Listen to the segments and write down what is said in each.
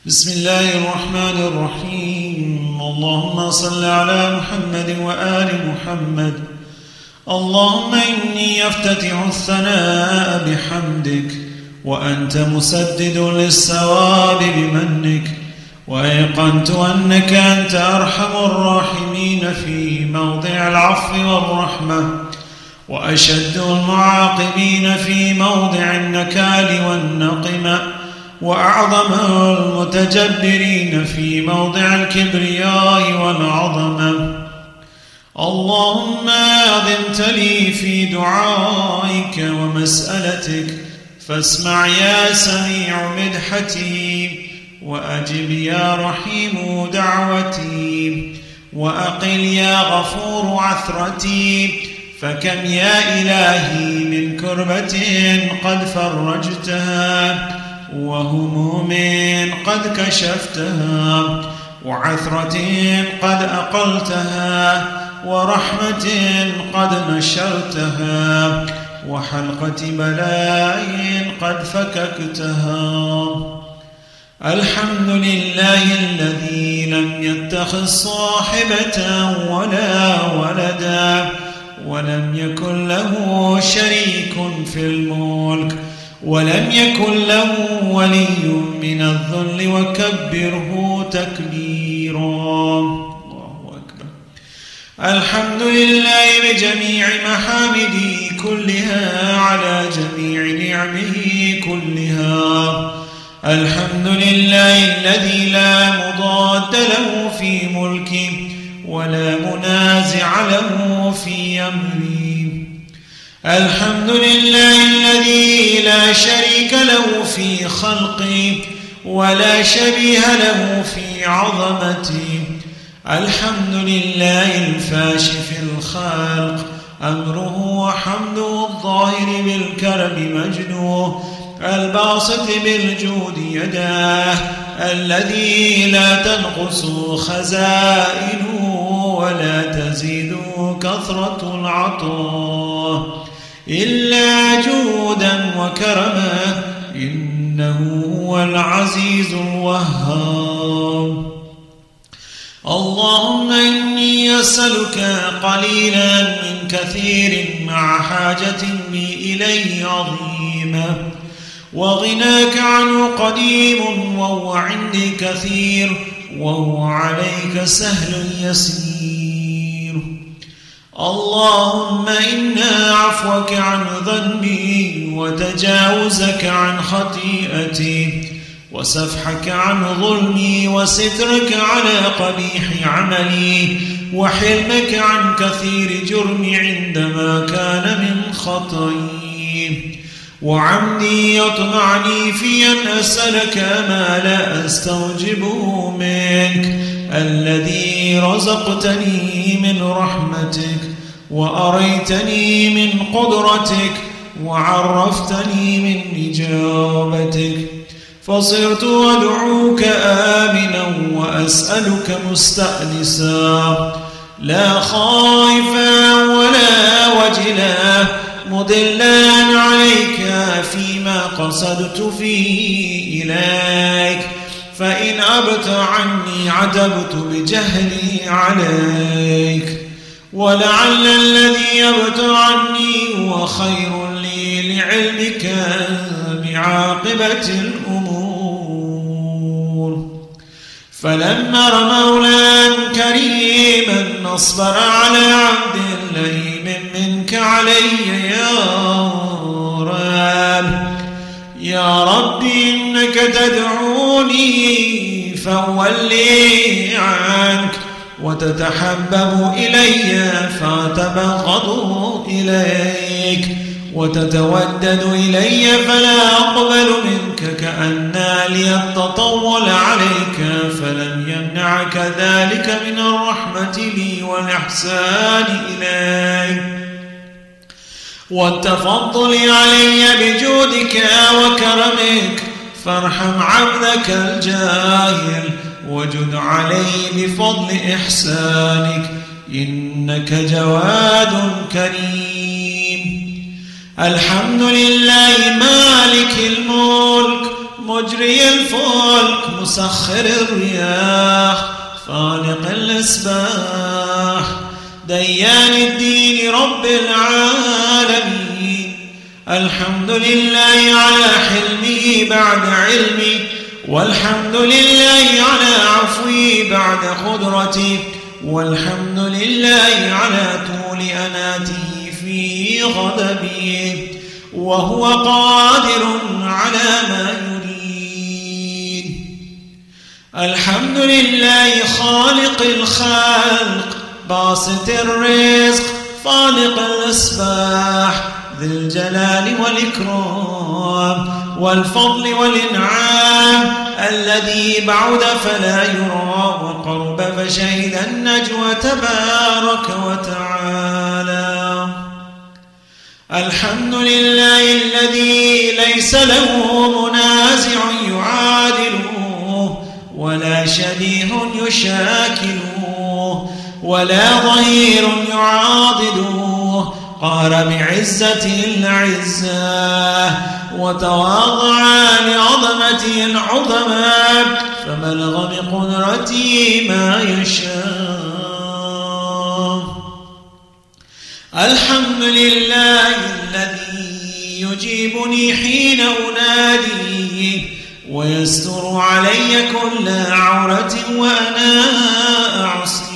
بسم الله الرحمن الرحيم. اللهم صل على محمد وآل محمد. اللهم إني أفتتح الثناء بحمدك، وأنت مسدد للصواب بمنك، وأيقنت أنك أنت أرحم الراحمين في موضع العفو والرحمة، وأشد المعاقبين في موضع النكال والنقمة، وأعظم المتجبرين في موضع الكبرياء والعظمة. اللهم أذنت لي في دعائك ومسألتك، فاسمع يا سميع مدحتي، وأجب يا رحيم دعوتي، وأقل يا غفور عثرتي. فكم يا إلهي من كربة قد فرجتها، وهموم قد كشفتها، وعثرة قد أقلتها، ورحمة قد نشرتها، وحلقة بلاء قد فككتها. الحمد لله الذي لم يتخذ صاحبة ولا ولدا، ولم يكن له شريك في الملك، ولم يكن له ولي من الذل، وكبره تكبيرا. الله أكبر. الحمد لله بجميع محامده كلها، على جميع نعمه كلها. الحمد لله الذي لا مضاد له في ملكه، ولا منازع له في أمره. الحمد لله الذي لا شريك له في خلقه، ولا شبيه له في عظمته. الحمد لله الفاشي في الخلق، أمره وحمده الظاهر بالكرم مجده، الباسط بالجود يداه، الذي لا تنقص خزائنه ولا تزيد كثرة العطاء إلا جودا وكرما، إنه هو العزيز الوهاب. اللهم إني أسألك قليلا من كثير، مع حاجة بي إليه عظيمة، وغناك عنه قديم، وهو عندي كثير، وهو عليك سهل يسير. اللهم إنا عفوك عن ذنبي، وتجاوزك عن خطيئتي، وسفحك عن ظلمي، وسترك على قبيح عملي، وحلمك عن كثير جرمي عندما كان من خطئي، وعمدي يطمعني في أن أسألك ما لا أستوجبه منك، الذي رزقتني من رحمتك، وأريتني من قدرتك، وعرفتني من إجابتك، فصرت أدعوك آمنا، وأسألك مستأنسا، لا خائفا ولا وجلا، مضلا عليك فيما قصدت فيه إليك. فإن أبت عني عتبت بجهلي عليك، ولعل الذي يبت عني هو خير لي لعلمك بعاقبة الأمور. فلما رأى مولا كريما نصبر على عبد لئيم منك علي يا رب إنك تدعوني فأولي عنك، وتتحبب إلي فأتبغض إليك، وتتودد إلي فلا أقبل منك، كأن لي التطول عليك، فلم يمنعك ذلك من الرحمة لي والإحسان إليك والتفضل علي بجودك وكرمك. فارحم عبدك الجاهل، وجد علي بفضل إحسانك، إنك جواد كريم. الحمد لله مالك الملك، مجري الفلك مسخر الرياح خالق الأسباح ديان الدين رب العالمين. الحمد لله على حلمه بعد علمه، والحمد لله على عفوه بعد قدرته، والحمد لله على طول أناته في غضبه، وهو قادر على ما يريد. الحمد لله خالق الخلق باسط الرزق فالق الأسباح ذي الجلال والإكرام والفضل والإنعام، الذي بعد فلا يرى وقرب فشهد النجوى تبارك وتعالى. الحمد لله الذي ليس له منازع يعادله، ولا شبيه يشاكله، ولا ظهير يعاضده. قال بعزته العزة وتواضع لعظمته العظمى، فبلغ بقدرته ما يشاء. الحمد لله الذي يجيبني حين أناديه، ويستر علي كل عورة وأنا أعصيه،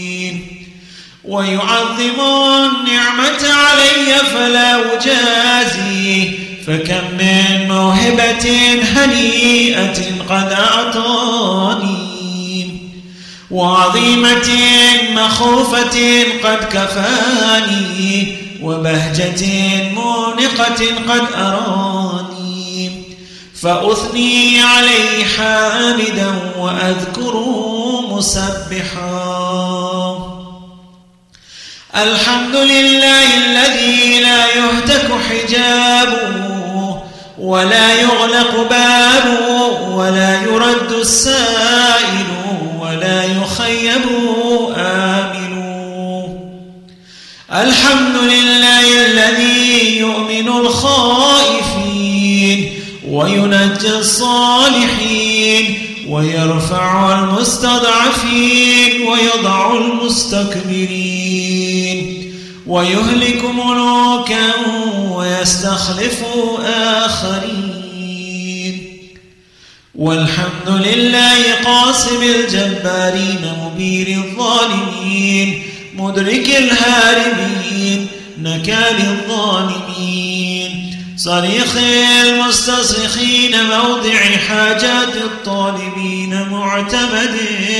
ويعظم النعمة علي فلا أجازيه. فكم من موهبة هنيئة قد أعطاني، وعظيمة مخوفة قد كفاني، وبهجة مونقة قد أراني. فأثني عليه حامدا وأذكره مسبحا. الحمد لله الذي لا يهتك حجابه، ولا يغلق بابه، ولا يرد السائل، ولا يخيب آمل. الحمد لله الذي يؤمن الخائفين، وينجي الصالحين، ويرفع المستضعفين، ويضع المستكبرين، ويهلك ملوكا ويستخلف آخرين. والحمد لله قاصم الجبارين مبير الظالمين مدرك الهاربين نكال الظالمين صريخ المستصرخين موضع حاجات الطالبين معتمد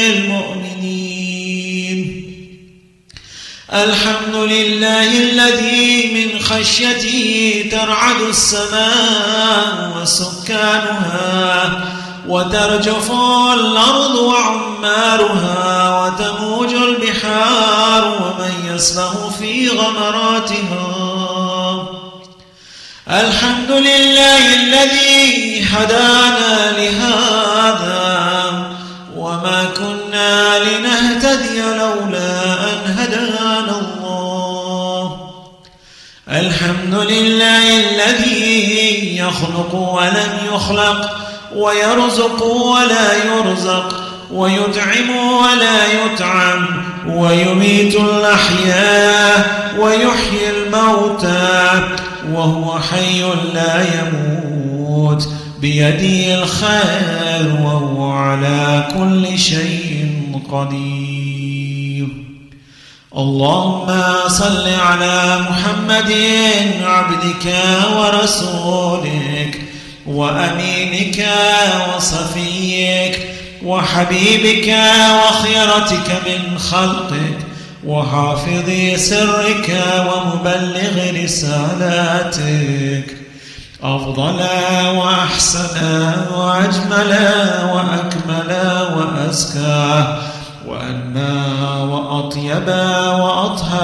المؤمنين. الحمد لله الذي من خشيته ترعد السماء وسكانها، وترجف الأرض وعمارها، وتموج البحار ومن يسبح في غمراتها. الحمد لله الذي هدانا لهذا، وما كنا لنهتدي لولا أن هدانا الله. الحمد لله الذي يخلق ولم يخلق، ويرزق ولا يرزق، ويطعم ولا يطعم، ويميت الأحياء ويحيي الموتى، وهو حي لا يموت، بيده الخير، وهو على كل شيء قدير. اللهم صل على محمد عبدك ورسولك وأمينك وصفيك وحبيبك وخيرتك من خلقك، وحافظ سرك ومبلغ رسالاتك، أفضل وأحسن وأجمل وأكمل وأزكى وأنمى وأطيب وأطهر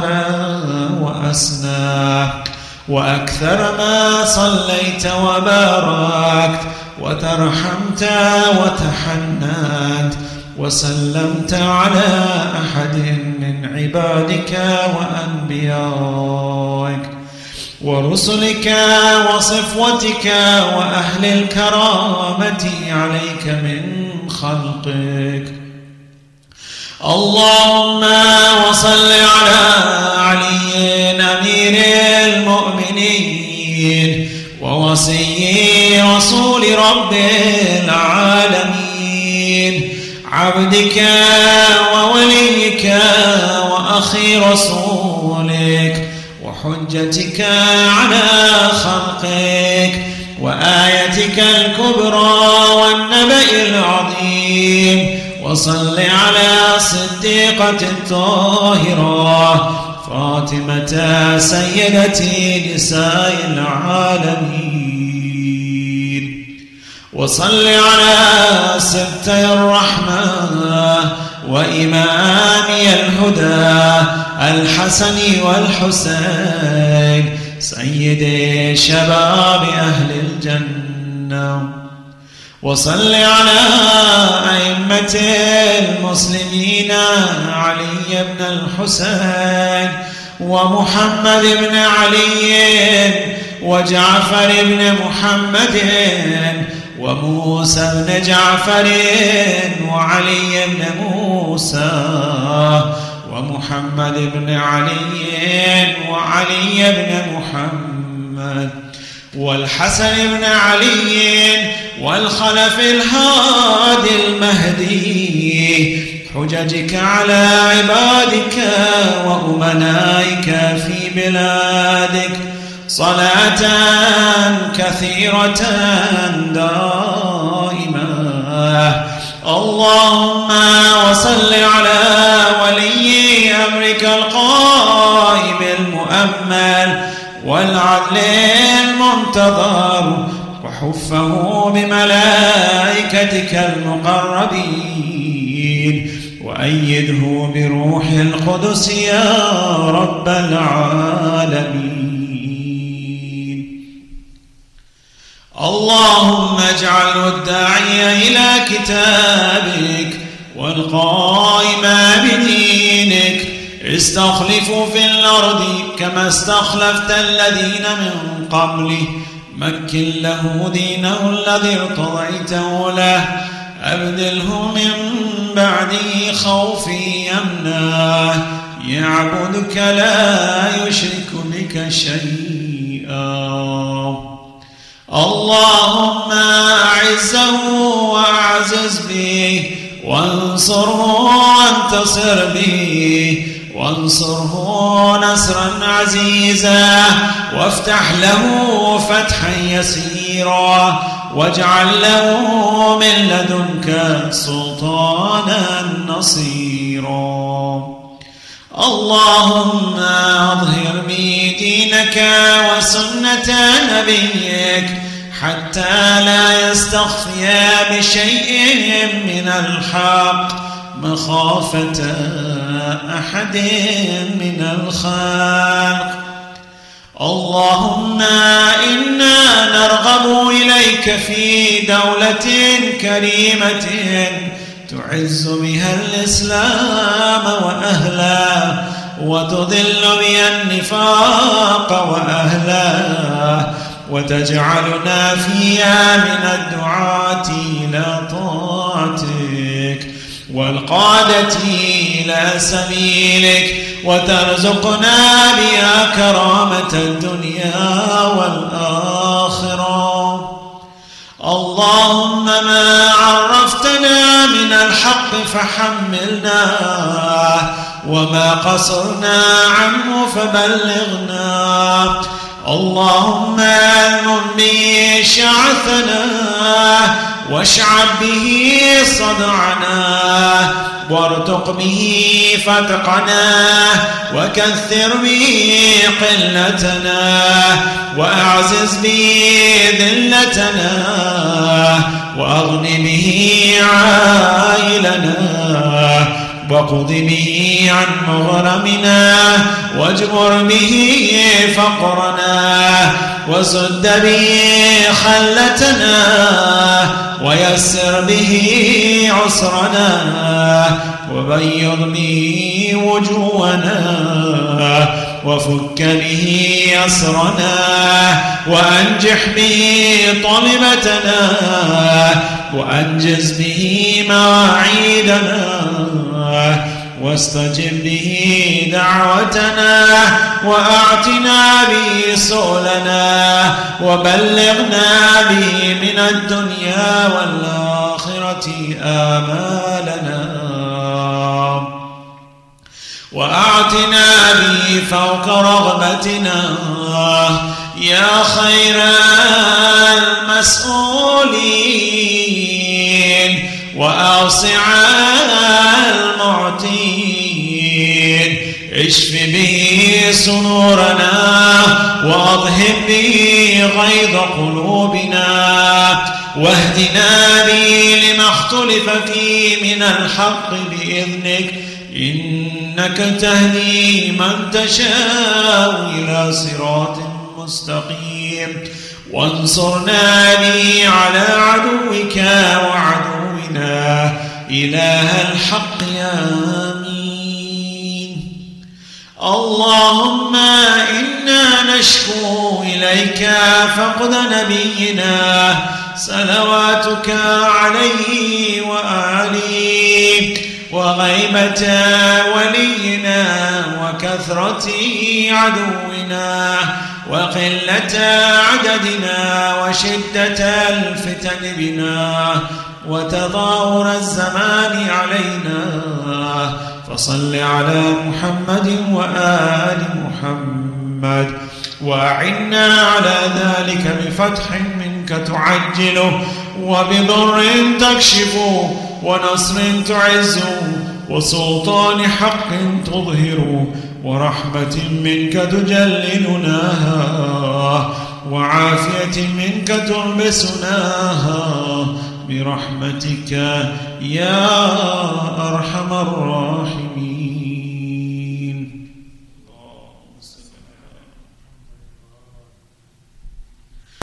وأسنى، وأكثر ما صليت وباركت وترحمت وتحننت وسلمت على أحد من عبادك وأنبيائك. ورسلك وصفوتك وأهل الكرامة عليك من خلقك. اللهم وصل على علي أمير المؤمنين ووصي رسول رب العالمين، عبدك ووليك وأخي رسولك وحجتك على خلقك وآيتك الكبرى والنبأ العظيم. وصل على صديقة الطاهرة فاطمة سيدة نساء العالمين. وصل على سبتي الرحمة وإمامي الهدى الحسن والحسين سيدي شباب أهل الجنة. وصل على أئمة المسلمين علي بن الحسين ومحمد بن علي وجعفر بن محمد وموسى بن جعفر وعلي بن موسى ومحمد بن علي وعلي بن محمد والحسن بن علي والخلف الهادي المهدي، حججك على عبادك وأمنائك في بلادك صلاة كثيرة دائمة. اللهم وصل على ولي أمرك القائم المؤمل والعدل المنتظر وحفه بملائكتك المقربين وأيده بروح القدس يا رب العالمين. اللهم اجعله الداعي إلى كتابك والقائم بدينك استخلفوا في الأرض كما استخلفت الذين من قبله، مكن له دينه الذي ارتضيته له، أبدله من بعده خوفي يمناه، يعبدك لا يشرك بك شيئا. اللهم أعزه وأعزز به، وانصره وانتصر به، وانصره نصرا عزيزا، وافتح له فتحا يسيرا، واجعل له من لدنك سلطانا نصيرا. اللهم اظهر بي دينك وسنة نبيك حتى لا يستخفي بشيء من الحق مخافة أحد من الخلق. اللهم إنا نرغب إليك في دولة كريمة تعز بها الإسلام وأهله، وتضل بها النفاق وأهله، وتجعلنا فيها من الدعاة إلى طاعتك والقادة إلى سبيلك، وترزقنا بها كرامة الدنيا والآخرة. اللهم ما عرفتنا من الحق فحملنا، وما قصرنا عنه فبلغنا. اللهم المن به شعثنا، واشعب به صدعنا، وارتق به فتقنا، وكثر به قلتنا، وأعزز به ذلتنا، وأغن به عائلنا، وقض به عن مغرمنا، واجبر به فقرنا، وسد به خلتنا، ويسر به عسرنا، وبيض به وجوهنا، وفك به أسرنا وأنجح به طلبتنا وأنجز به مواعيدنا واستجب به دعوتنا وأعتنا به سؤلنا وبلغنا به من الدنيا والآخرة آمالنا وأعتنا به فوق رغبتنا يا خير المسؤولين وأوسع المعطين اشف به صدورنا وأضهب به غيظ قلوبنا واهدنا به لما اختلف فيه من الحق بإذنك إنك تهدي من تشاء إلى صراط مستقيم وانصرنا به على عدوك وعدونا إله الحق آمين. اللهم إنا نشكو إليك فقد نبينا صلواتك عليه وآله وغيبة ولينا وكثرة عدونا وقلة عددنا وشدة الفتن بنا وتظاهر الزمان علينا فصل على محمد وآل محمد وأعنا على ذلك بفتح منك تعجله وبضر تكشفه ونصر تعز وسلطان حق تظهر ورحمة منك تجللناها وعافية منك تلبسناها برحمتك يا أرحم